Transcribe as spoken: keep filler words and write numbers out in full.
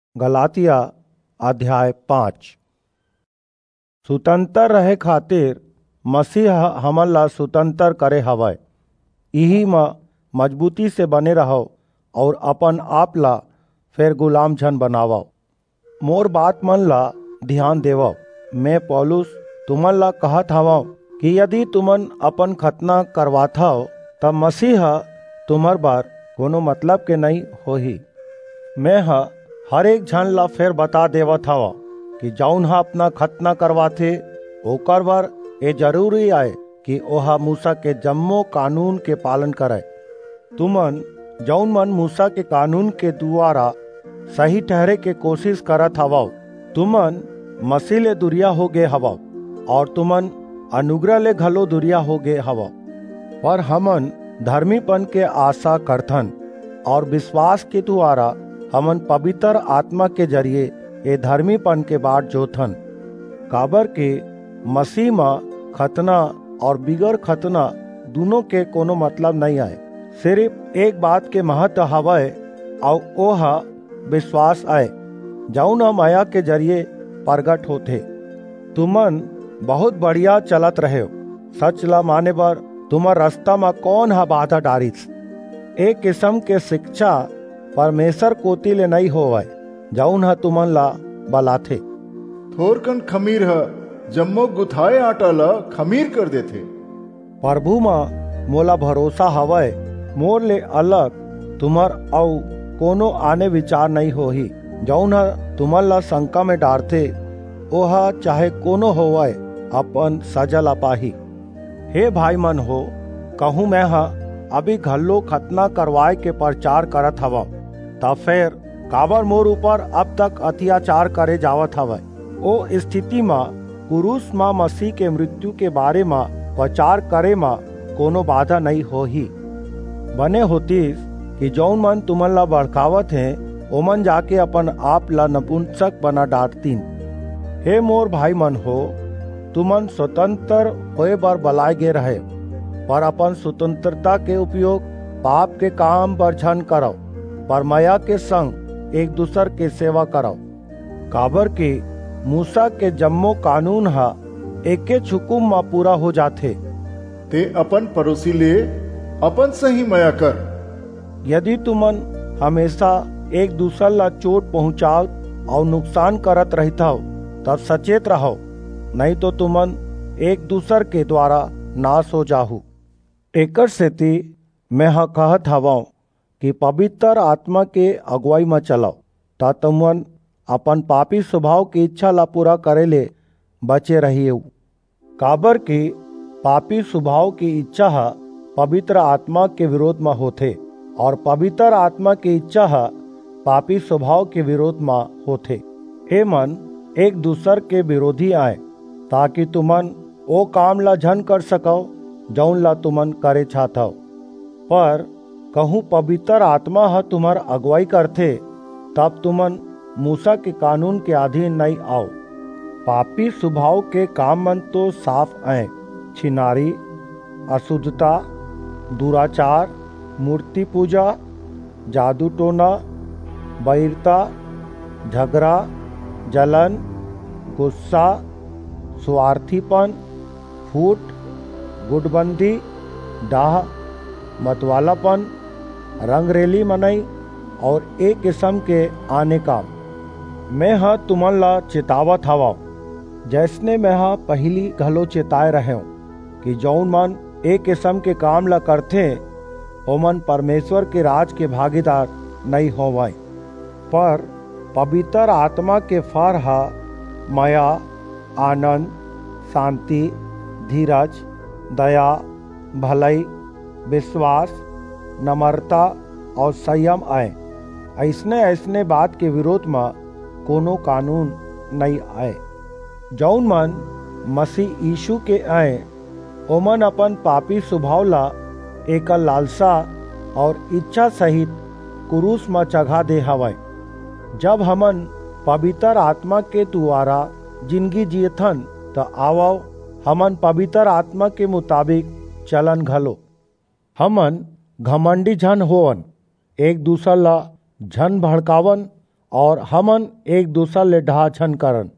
गलातिया अध्याय पाँच। स्वतंत्र रहे खातिर मसीह हमन ला स्वतंत्र करे हवय। इही म मजबूती से बने रहो और अपन आप ला फिर गुलाम झन बनावो। मोर बात मन ला ध्यान देवो। मैं पौलुस तुमन ला कहत हवो कि यदि तुमन अपन खतना करवात हव तब मसीह तुम्हर बार कोनो मतलब के नहीं होही। मैं हा हर एक झन ला फिर बता देवत हवा कि जौन हा अपना खतना करवाथे ओकर बर ये जरूरी आए कि ओहा मूसा के जम्मो कानून के पालन करे। तुमन जौन मन मूसा के कानून के द्वारा सही ठहरे के कोशिश करत हवा तुमन मसीह ले दुरिया हो गए हवा और तुमन अनुग्रह ले घलो दुरिया हो गए हवा। पर हमन धर्मीपन के आशा करथन और विश्वास के द्वारा हमन पवित्र आत्मा के जरिए ये धर्मीपन के बाट जोथन। काबर के मसीह में खतना और बिगर खतना दोनों के कोनो मतलब नहीं आए। सिर्फ एक बात के महत्व हवय और ओहा विश्वास आए जौन माया के जरिए प्रगट होथे। तुमन बहुत बढ़िया चलत रहे हो। सच ला माने बर तुम्हार रास्ता में कौन हा बाधा डारिस। एक किस्म के शिक्षा परमेश्वर कोती ले नहीं होवय जौन हा तुमन ला बलाथे। थोरकन खमीर ह जम्मो गुथाए आटा ला खमीर कर देथे। प्रभु में मोला भरोसा हवय। मोर ले अलग तुम्हार औ कोनो आने विचार नहीं होही जौन हा तुमन ला शंका में डारथे ओहा चाहे कोनो होवय अपन सजा ला पाही। हे भाई मन हो, कहूँ मैं हा अभी घल्लो खतना करवाए के प्रचार करत हवा तब फिर काबर मोर ऊपर अब तक अत्याचार करे जावत हवय। ओ स्थिति में पुरुष माँ मसीह के मृत्यु के बारे में प्रचार करे में कोनो बाधा नहीं होही। बने होतीस कि जौन मन तुमन ला भड़कावत हैं ओमन जाके अपन आप ला नपुंसक बना डांटतीन। हे मोर भाई मन हो, तुमन स्वतंत्र होए बर बलाए गे रहे पर अपन स्वतंत्रता के उपयोग पाप के काम बर झन करो पर माया के संग एक दूसर के सेवा करो। काबर के मूसा के जम्मो कानून हा एके छुकुम में पूरा हो जाथे। ते अपन पड़ोसी ले अपन सही माया कर। यदि तुमन हमेशा एक दूसर ला चोट पहुँचाओ और नुकसान करत रहता हो तब सचेत रहो, नहीं तो तुमन एक दूसर के द्वारा नाश हो जाहू। एकर सेती मैं हा कहत हवा कि पवित्र आत्मा के अगुवाई में चलो ता तुमन अपन पापी स्वभाव की इच्छा ला पूरा करे ले बचे रहिए। काबर की पापी स्वभाव की इच्छा हा पवित्र आत्मा के विरोध में होथे और पवित्र आत्मा की इच्छा हा पापी स्वभाव के विरोध में होथे। हे मन एक दूसर के विरोधी आए ताकि तुमन ओ काम ला झन कर सको जौन ला तुमन करे चाहत हो। पर कहूँ पवित्र आत्मा हा तुम्हार अगुवाई करथे तब तुमन मूसा के कानून के अधीन नहीं आओ। पापी स्वभाव के काम मन तो साफ आए, छिनारी, अशुद्धता, दुराचार, मूर्ति पूजा, जादू टोना, बैरता, झगड़ा, जलन, गुस्सा, स्वार्थीपन, फूट, गुटबंदी, डाह, मतवालापन, रंगरेली मनई और एक किस्म के आने काम। मैं हा तुमन ला चेतावत हवा जैसने मैं हा पहली घलो चेताए रहे हूँ कि जौन मन एक किस्म के काम ला करथे ओमन परमेश्वर के राज के भागीदार नहीं होवाए। पर पवित्र आत्मा के फर हा माया, आनंद, शांति, धीरज, दया, भलाई, विश्वास, नम्रता और संयम आए। ऐसने ऐसने बात के विरोध में कोनो कानून नहीं आए। जौन मन मसीह यीशु के आए ओमन अपन पापी स्वभाव ला एक लालसा और इच्छा सहित क्रूस में चढ़ा दे हवय। जब हमन पवित्र आत्मा के द्वारा जिंदगी जियथन तो आवो हमन पवित्र आत्मा के मुताबिक चलन घलो। हमन घमंडी झन होवन, एक दूसर ला झन भड़कावन और हमन एक दूसर ले ढाछन करन।